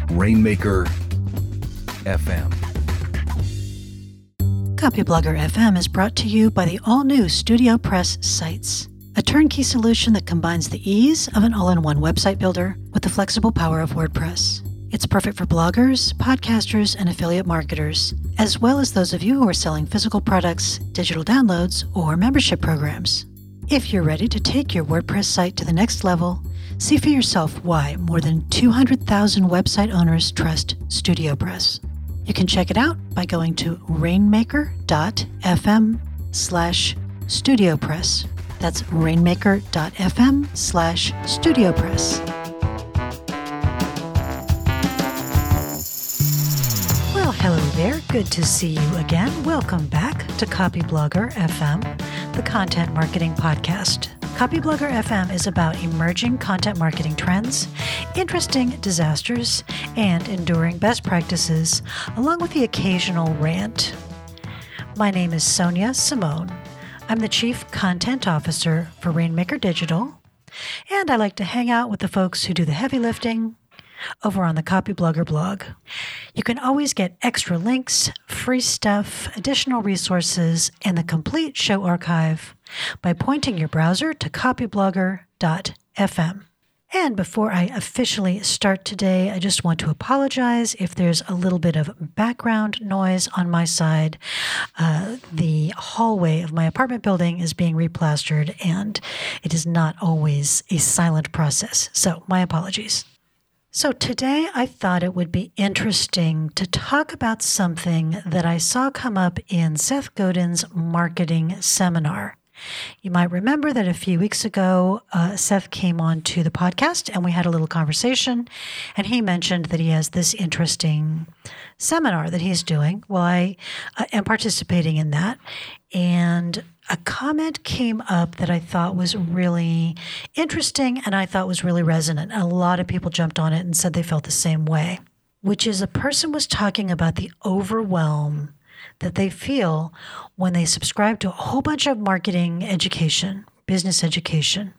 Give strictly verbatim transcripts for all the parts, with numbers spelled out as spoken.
Rainmaker F M. Copyblogger F M is brought to you by the all-new Studio Press Sites, a turnkey solution that combines the ease of an all-in-one website builder with the flexible power of WordPress. It's perfect for bloggers, podcasters, and affiliate marketers, as well as those of you who are selling physical products, digital downloads, or membership programs. If you're ready to take your WordPress site to the next level, see for yourself why more than two hundred thousand website owners trust StudioPress. You can check it out by going to rainmaker.fm slash StudioPress. That's rainmaker.fm slash StudioPress. Well, hello there. Good to see you again. Welcome back to Copyblogger F M, the content marketing podcast. Copyblogger F M is about emerging content marketing trends, interesting disasters, and enduring best practices, along with the occasional rant. My name is Sonia Simone. I'm the Chief Content Officer for Rainmaker Digital, and I like to hang out with the folks who do the heavy lifting over on the Copyblogger blog. You can always get extra links, free stuff, additional resources, and the complete show archive by pointing your browser to copyblogger dot f m. And before I officially start today, I just want to apologize if there's a little bit of background noise on my side. Uh, the hallway of my apartment building is being replastered, and it is not always a silent process. So my apologies. So today I thought it would be interesting to talk about something that I saw come up in Seth Godin's marketing seminar. You might remember that a few weeks ago, uh, Seth came on to the podcast and we had a little conversation, and he mentioned that he has this interesting seminar that he's doing. Well, I uh, am participating in that, and a comment came up that I thought was really interesting and I thought was really resonant. A lot of people jumped on it and said they felt the same way, which is a person was talking about the overwhelm that they feel when they subscribe to a whole bunch of marketing education, business education,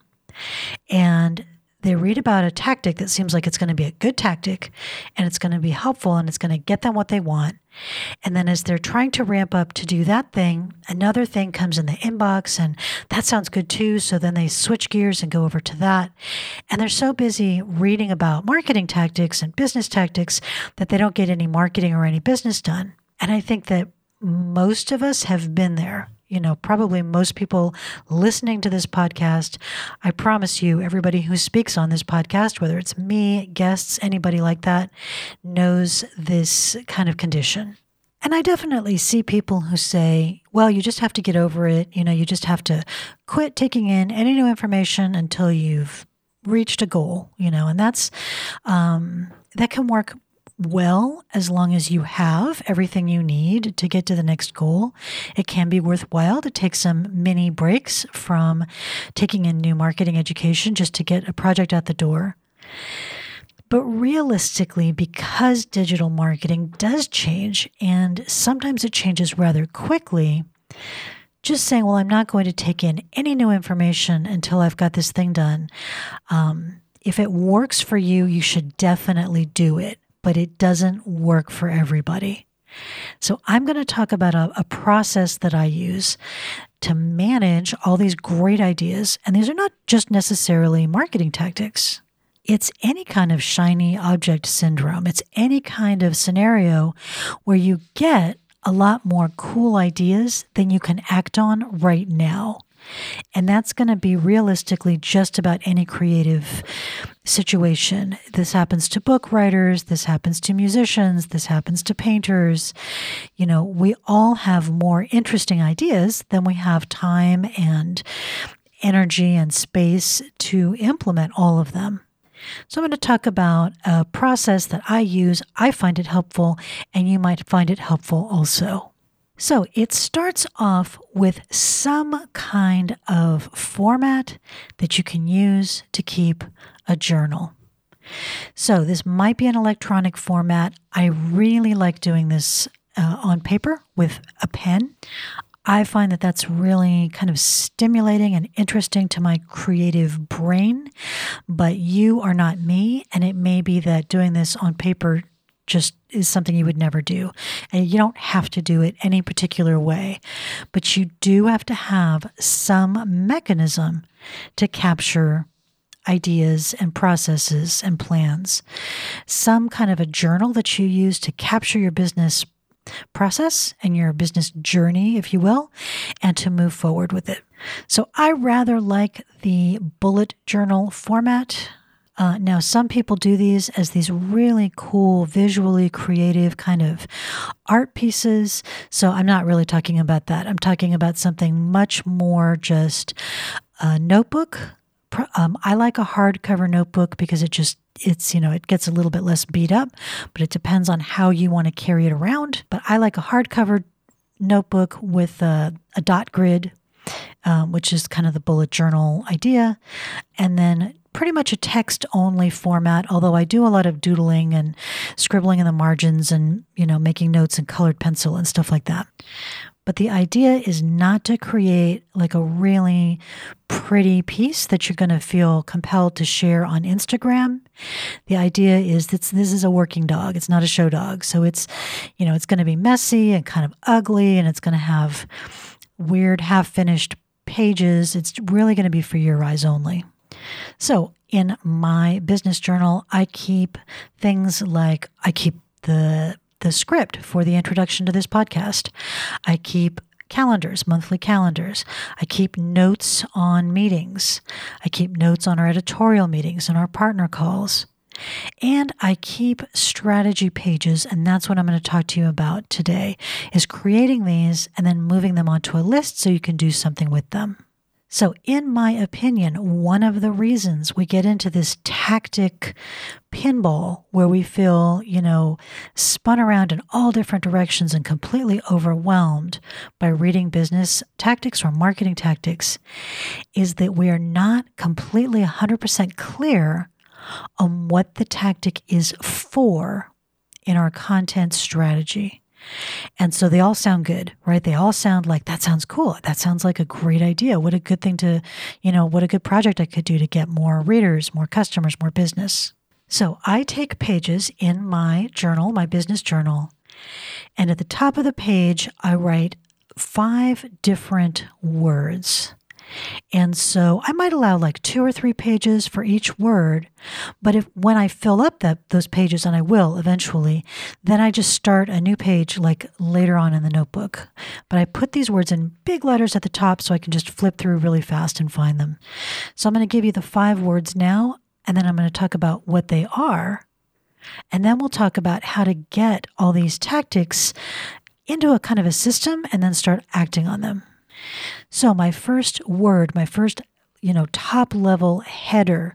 and they read about a tactic that seems like it's going to be a good tactic and it's going to be helpful and it's going to get them what they want. And then as they're trying to ramp up to do that thing, another thing comes in the inbox and that sounds good too. So then they switch gears and go over to that. And they're so busy reading about marketing tactics and business tactics that they don't get any marketing or any business done. And I think that most of us have been there. You know, probably most people listening to this podcast, I promise you, everybody who speaks on this podcast, whether it's me, guests, anybody like that, knows this kind of condition. And I definitely see people who say, well, you just have to get over it. You know, you just have to quit taking in any new information until you've reached a goal, you know, and that's, um, that can work well, as long as you have everything you need to get to the next goal. It can be worthwhile to take some mini breaks from taking in new marketing education just to get a project out the door. But realistically, because digital marketing does change, and sometimes it changes rather quickly, just saying, well, I'm not going to take in any new information until I've got this thing done. Um, if it works for you, you should definitely do it. But it doesn't work for everybody. So I'm going to talk about a, a process that I use to manage all these great ideas. And these are not just necessarily marketing tactics. It's any kind of shiny object syndrome. It's any kind of scenario where you get a lot more cool ideas than you can act on right now. And that's going to be realistically just about any creative situation. This happens to book writers. This happens to musicians. This happens to painters. You know, we all have more interesting ideas than we have time and energy and space to implement all of them. So I'm going to talk about a process that I use. I find it helpful, and you might find it helpful also. So it starts off with some kind of format that you can use to keep a journal. So this might be an electronic format. I really like doing this uh, on paper with a pen. I find that that's really kind of stimulating and interesting to my creative brain, but you are not me, and it may be that doing this on paper just is something you would never do. And you don't have to do it any particular way, but you do have to have some mechanism to capture ideas and processes and plans. Some kind of a journal that you use to capture your business process and your business journey, if you will, and to move forward with it. So I rather like the bullet journal format. Uh, now, some people do these as these really cool, visually creative kind of art pieces. So I'm not really talking about that. I'm talking about something much more just a notebook. Um, I like a hardcover notebook because it just, it's, you know, it gets a little bit less beat up, but it depends on how you want to carry it around. But I like a hardcover notebook with a, a dot grid, um, which is kind of the bullet journal idea. And then pretty much a text-only format, although I do a lot of doodling and scribbling in the margins and, you know, making notes in colored pencil and stuff like that. But the idea is not to create like a really pretty piece that you're going to feel compelled to share on Instagram. The idea is that this is a working dog. It's not a show dog. So it's, you know, it's going to be messy and kind of ugly, and it's going to have weird half-finished pages. It's really going to be for your eyes only. So in my business journal, I keep things like I keep the the script for the introduction to this podcast. I keep calendars, monthly calendars. I keep notes on meetings. I keep notes on our editorial meetings and our partner calls. And I keep strategy pages, and that's what I'm going to talk to you about today, is creating these and then moving them onto a list so you can do something with them. So in my opinion, one of the reasons we get into this tactic pinball where we feel, you know, spun around in all different directions and completely overwhelmed by reading business tactics or marketing tactics is that we are not completely one hundred percent clear on what the tactic is for in our content strategy. And so they all sound good, right? They all sound like, that sounds cool. That sounds like a great idea. What a good thing to, you know, what a good project I could do to get more readers, more customers, more business. So I take pages in my journal, my business journal, and at the top of the page, I write five different words. And so I might allow like two or three pages for each word, but if when I fill up that those pages, and I will eventually, then I just start a new page like later on in the notebook. But I put these words in big letters at the top so I can just flip through really fast and find them. So I'm going to give you the five words now, and then I'm going to talk about what they are, and then we'll talk about how to get all these tactics into a kind of a system and then start acting on them. So my first word, my first, you know, top level header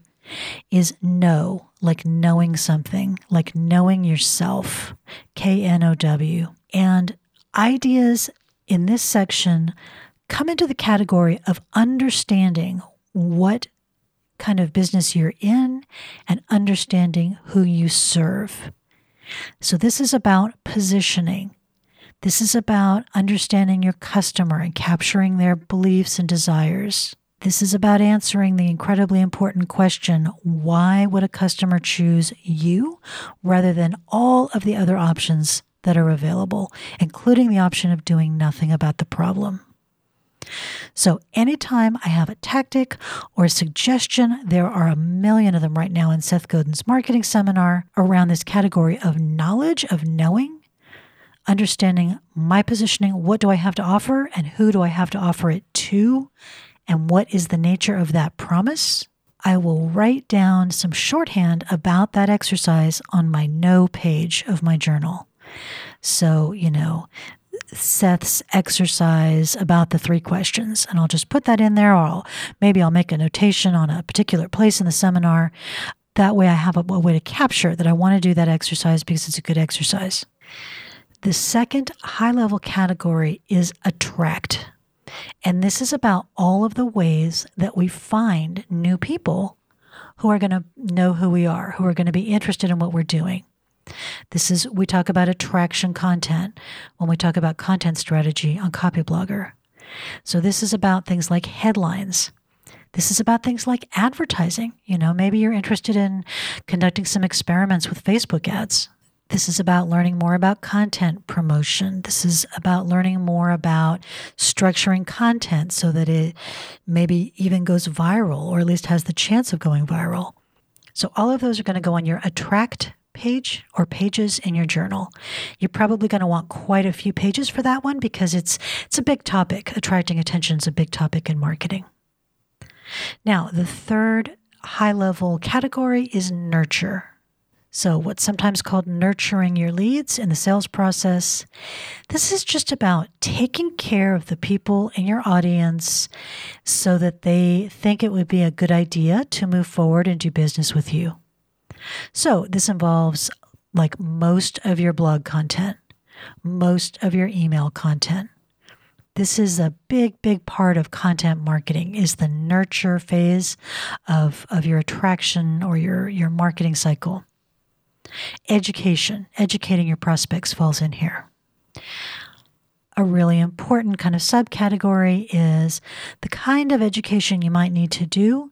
is know, like knowing something, like knowing yourself, K N O W. And ideas in this section come into the category of understanding what kind of business you're in and understanding who you serve. So this is about positioning. This is about understanding your customer and capturing their beliefs and desires. This is about answering the incredibly important question, why would a customer choose you rather than all of the other options that are available, including the option of doing nothing about the problem? So anytime I have a tactic or a suggestion, there are a million of them right now in Seth Godin's marketing seminar around this category of knowledge, of knowing, understanding my positioning, what do I have to offer and who do I have to offer it to, and what is the nature of that promise. I will write down some shorthand about that exercise on my know page of my journal. So, you know, Seth's exercise about the three questions, and I'll just put that in there, or I'll, maybe I'll make a notation on a particular place in the seminar. That way I have a, a way to capture that I want to do that exercise because it's a good exercise. The second high-level category is attract. And this is about all of the ways that we find new people who are going to know who we are, who are going to be interested in what we're doing. This is, we talk about attraction content when we talk about content strategy on Copyblogger. So this is about things like headlines. This is about things like advertising. You know, maybe you're interested in conducting some experiments with Facebook ads. This is about learning more about content promotion. This is about learning more about structuring content so that it maybe even goes viral, or at least has the chance of going viral. So all of those are going to go on your attract page or pages in your journal. You're probably going to want quite a few pages for that one because it's it's a big topic. Attracting attention is a big topic in marketing. Now, the third high-level category is nurture. So what's sometimes called nurturing your leads in the sales process. This is just about taking care of the people in your audience so that they think it would be a good idea to move forward and do business with you. So this involves like most of your blog content, most of your email content. This is a big, big part of content marketing, is the nurture phase of, of your attraction or your, your marketing cycle. Education, educating your prospects falls in here. A really important kind of subcategory is the kind of education you might need to do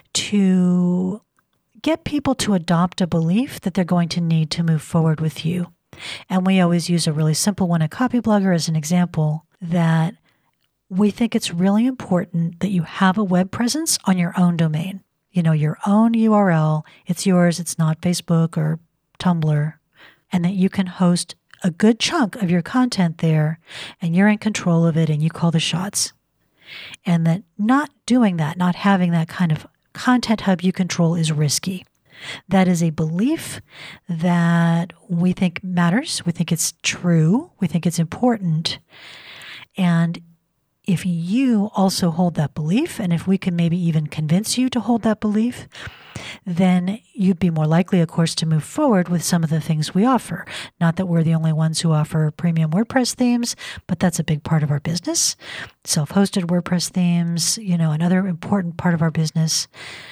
to get people to adopt a belief that they're going to need to move forward with you. And we always use a really simple one at Copyblogger as an example, that we think it's really important that you have a web presence on your own domain. You know, your own U R L. It's yours. It's not Facebook or Tumblr. And that you can host a good chunk of your content there and you're in control of it and you call the shots. And that not doing that, not having that kind of content hub you control is risky. That is a belief that we think matters. We think it's true. We think it's important. And if you also hold that belief, and if we can maybe even convince you to hold that belief, then you'd be more likely, of course, to move forward with some of the things we offer. Not that we're the only ones who offer premium WordPress themes, but that's a big part of our business. Self-hosted WordPress themes, you know, another important part of our business.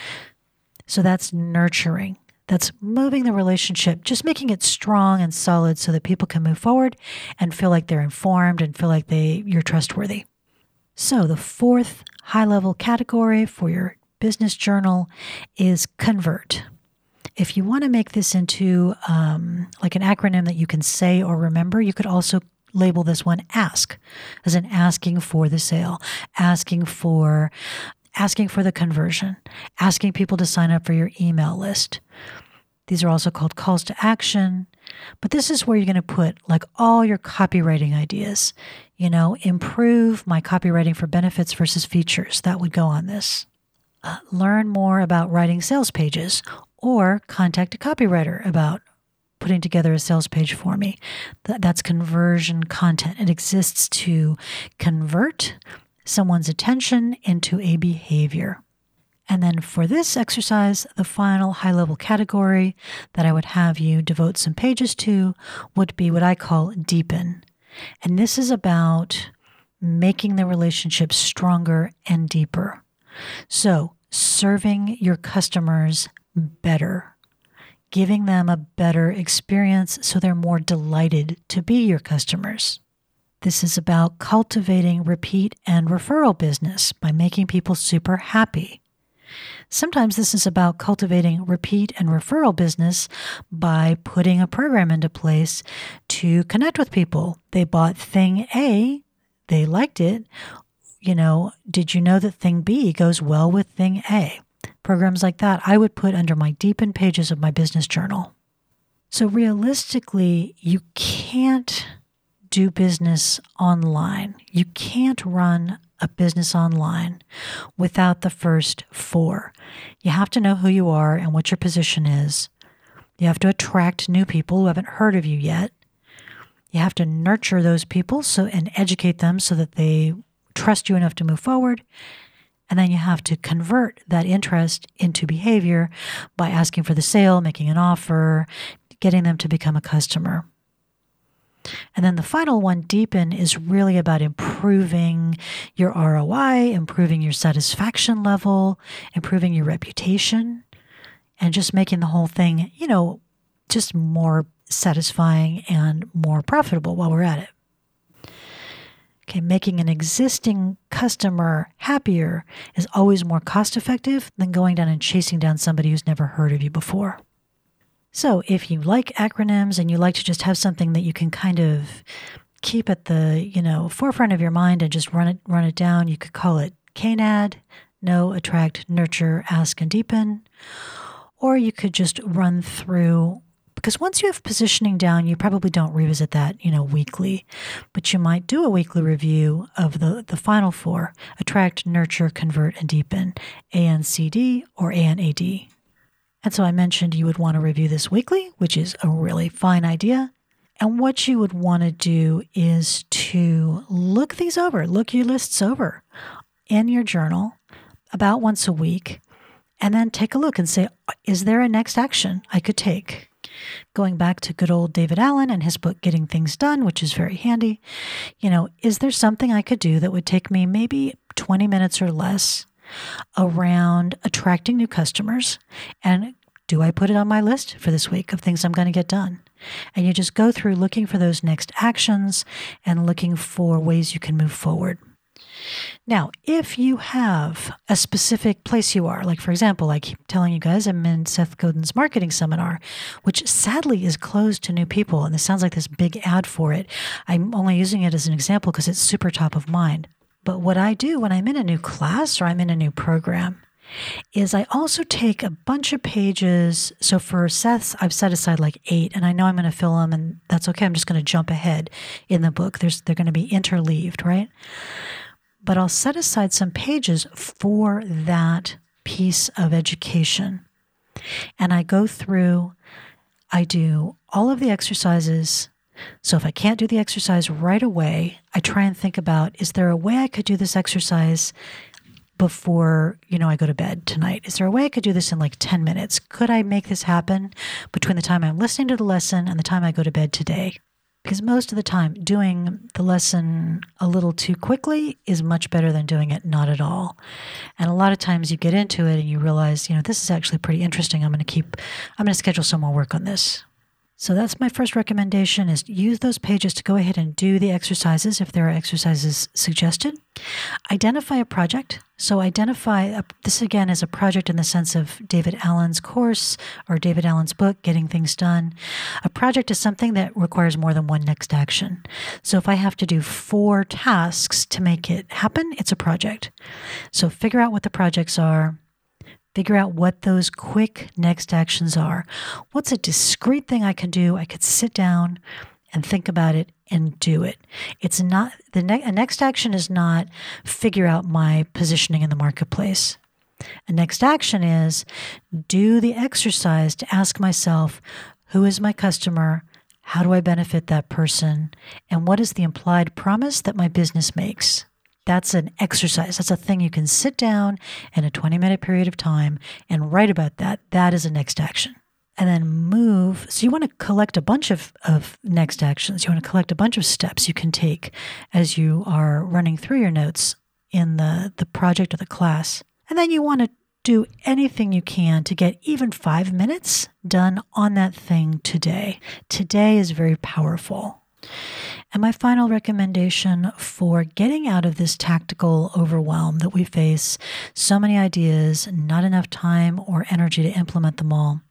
So that's nurturing. That's moving the relationship, just making it strong and solid so that people can move forward and feel like they're informed and feel like they you're trustworthy. So the fourth high-level category for your business journal is convert. If you want to make this into um, like an acronym that you can say or remember, you could also label this one ASK, as in asking for the sale, asking for asking for the conversion, asking people to sign up for your email list. These are also called calls to action. But this is where you're going to put like all your copywriting ideas. You know, improve my copywriting for benefits versus features. That would go on this. Uh, learn more about writing sales pages, or contact a copywriter about putting together a sales page for me. Th- that's conversion content. It exists to convert someone's attention into a behavior. And then for this exercise, the final high-level category that I would have you devote some pages to would be what I call deepen. And this is about making the relationship stronger and deeper. So serving your customers better, giving them a better experience so they're more delighted to be your customers. This is about cultivating repeat and referral business by making people super happy. Sometimes this is about cultivating repeat and referral business by putting a program into place to connect with people. They bought thing A, they liked it. You know, did you know that thing B goes well with thing A? Programs like that I would put under my deepen pages of my business journal. So realistically, you can't do business online. You can't run a business online without the first four. You have to know who you are and what your position is. You have to attract new people who haven't heard of you yet. You have to nurture those people so and educate them so that they trust you enough to move forward. And then you have to convert that interest into behavior by asking for the sale, making an offer, getting them to become a customer. And then the final one, deepen, is really about improving your R O I, improving your satisfaction level, improving your reputation, and just making the whole thing, you know, just more satisfying and more profitable while we're at it. Okay, making an existing customer happier is always more cost effective than going down and chasing down somebody who's never heard of you before. So if you like acronyms and you like to just have something that you can kind of keep at the, you know, forefront of your mind and just run it run it down, you could call it K N A D, Know, Attract, Nurture, Ask, and Deepen. Or you could just run through, because once you have positioning down, you probably don't revisit that, you know, weekly, but you might do a weekly review of the, the final four: Attract, Nurture, Convert, and Deepen, A N C D or A N A D. And so I mentioned you would want to review this weekly, which is a really fine idea. And what you would want to do is to look these over, look your lists over in your journal about once a week, and then take a look and say, is there a next action I could take? Going back to good old David Allen and his book, Getting Things Done, which is very handy, you know, is there something I could do that would take me maybe twenty minutes or less around attracting new customers? And do I put it on my list for this week of things I'm going to get done? And you just go through looking for those next actions and looking for ways you can move forward. Now, if you have a specific place you are, like for example, I keep telling you guys I'm in Seth Godin's marketing seminar, which sadly is closed to new people. And this sounds like this big ad for it. I'm only using it as an example because it's super top of mind. But what I do when I'm in a new class or I'm in a new program is I also take a bunch of pages. So for Seth's, I've set aside like eight, and I know I'm going to fill them, and that's okay. I'm just going to jump ahead in the book. There's, they're going to be interleaved, right? But I'll set aside some pages for that piece of education. And I go through, I do all of the exercises. So if I can't do the exercise right away, I try and think about, is there a way I could do this exercise before, you know, I go to bed tonight? Is there a way I could do this in like ten minutes? Could I make this happen between the time I'm listening to the lesson and the time I go to bed today? Because most of the time, doing the lesson a little too quickly is much better than doing it not at all. And a lot of times you get into it and you realize, you know, this is actually pretty interesting. I'm going to keep, I'm going to schedule some more work on this. So that's my first recommendation, is use those pages to go ahead and do the exercises if there are exercises suggested. Identify a project. So identify, a, this again is a project in the sense of David Allen's course or David Allen's book, Getting Things Done. A project is something that requires more than one next action. So if I have to do four tasks to make it happen, it's a project. So figure out what the projects are. Figure out what those quick next actions are. What's a discrete thing I can do? I could sit down and think about it and do it. It's not, the ne- a next action is not figure out my positioning in the marketplace. A next action is do the exercise to ask myself, who is my customer? How do I benefit that person? And what is the implied promise that my business makes? That's an exercise. That's a thing you can sit down in a twenty minute period of time and write about that. That is a next action. And then move. So you want to collect a bunch of, of next actions. You want to collect a bunch of steps you can take as you are running through your notes in the, the project or the class. And then you want to do anything you can to get even five minutes done on that thing today. Today is very powerful. And my final recommendation for getting out of this tactical overwhelm that we face, so many ideas, not enough time or energy to implement them all,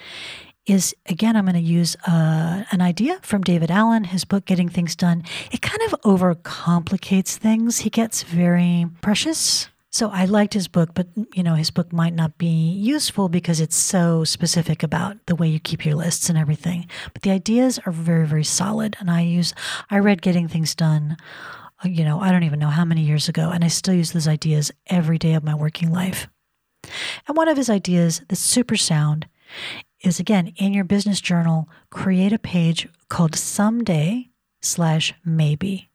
is, again, I'm going to use uh, an idea from David Allen, his book, Getting Things Done. It kind of overcomplicates things. He gets very precious. So I liked his book, but, you know, his book might not be useful because it's so specific about the way you keep your lists and everything. But the ideas are very, very solid. And I use, I read Getting Things Done, you know, I don't even know how many years ago, and I still use those ideas every day of my working life. And one of his ideas that's super sound is, again, in your business journal, create a page called Someday slash Maybe.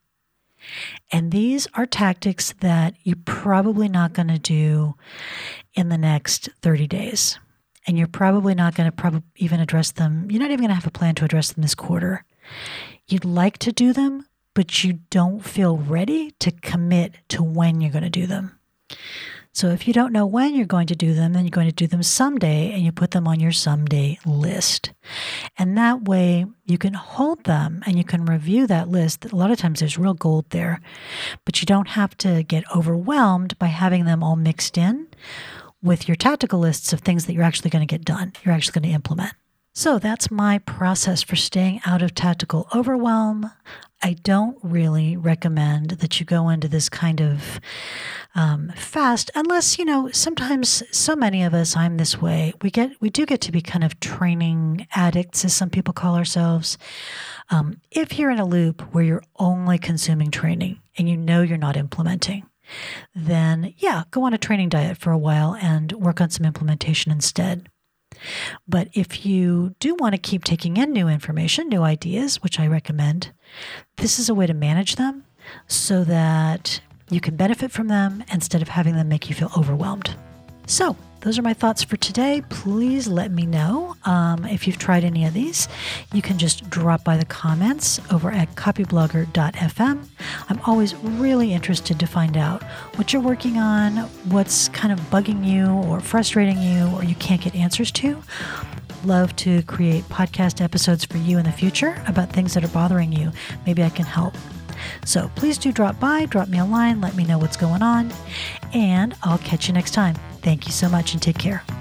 And these are tactics that you're probably not going to do in the next thirty days. And you're probably not going to probably even address them. You're not even going to have a plan to address them this quarter. You'd like to do them, but you don't feel ready to commit to when you're going to do them. So if you don't know when you're going to do them, then you're going to do them someday, and you put them on your someday list. And that way you can hold them and you can review that list. A lot of times there's real gold there, but you don't have to get overwhelmed by having them all mixed in with your tactical lists of things that you're actually going to get done, you're actually going to implement. So that's my process for staying out of tactical overwhelm. I don't really recommend that you go into this kind of um, fast, unless, you know, sometimes so many of us, I'm this way. We get, we do get to be kind of training addicts, as some people call ourselves. Um, if you're in a loop where you're only consuming training and you know you're not implementing, then yeah, go on a training diet for a while and work on some implementation instead. But if you do want to keep taking in new information, new ideas, which I recommend, this is a way to manage them so that you can benefit from them instead of having them make you feel overwhelmed. So those are my thoughts for today. Please let me know um, if you've tried any of these. You can just drop by the comments over at copyblogger dot f m. I'm always really interested to find out what you're working on, what's kind of bugging you or frustrating you or you can't get answers to. Love to create podcast episodes for you in the future about things that are bothering you. Maybe I can help. So please do drop by, drop me a line, let me know what's going on, and I'll catch you next time. Thank you so much and take care.